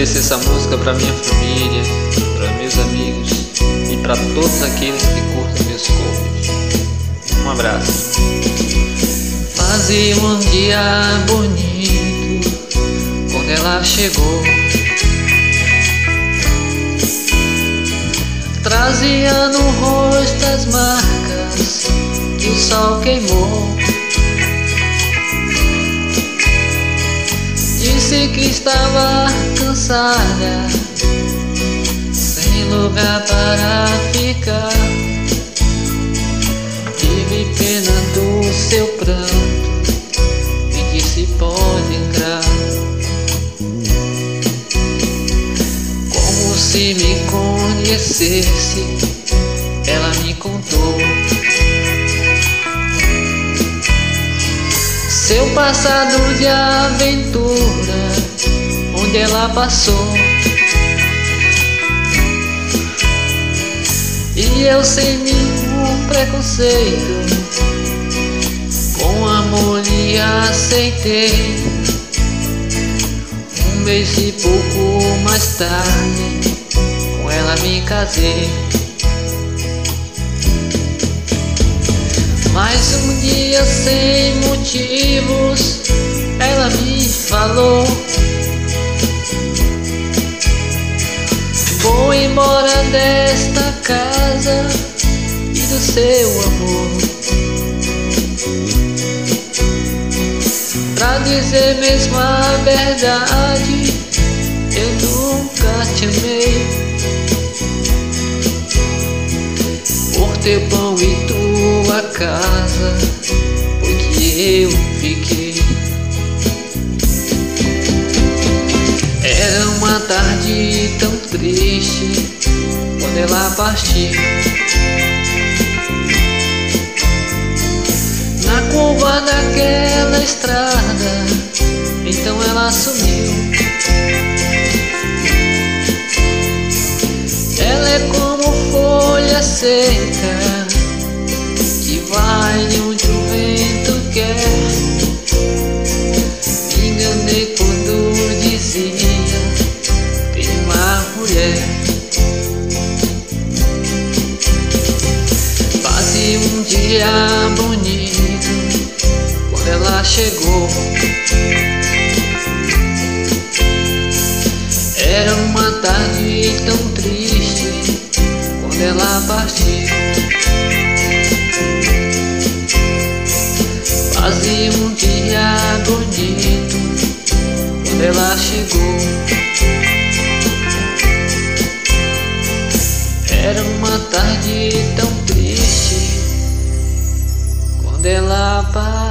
oferecer essa música para minha família, para meus amigos e para todos aqueles que curtem meus covers. Um abraço. Fazia um dia bonito quando ela chegou, trazia no rosto as marcas que o sol queimou. Disse que estava cansada, sem lugar para ficar. Tive pena do seu pranto e disse: pode entrar. Como se me conhecesse, ela me contou seu passado de aventura, onde ela passou. E eu, sem nenhum preconceito, com amor lhe aceitei. Um mês e pouco mais tarde, com ela me casei. Mas um dia, sem motivos, ela me falou: vou embora desta casa e do seu amor. Pra dizer mesmo a verdade, eu nunca te amei. Por teu pão e tua casa foi que eu fiquei. Era uma tarde tão triste quando ela partiu. Na curva daquela estrada, então ela sumiu. Ela é como folha seca que vai onde o vento quer. Me enganei quando dizia: tem uma mulher. Fazia um dia bonito quando ela chegou. Era uma tarde tão triste quando ela partiu. Fazia um dia bonito quando ela chegou. Era uma tarde tão triste quando ela partiu.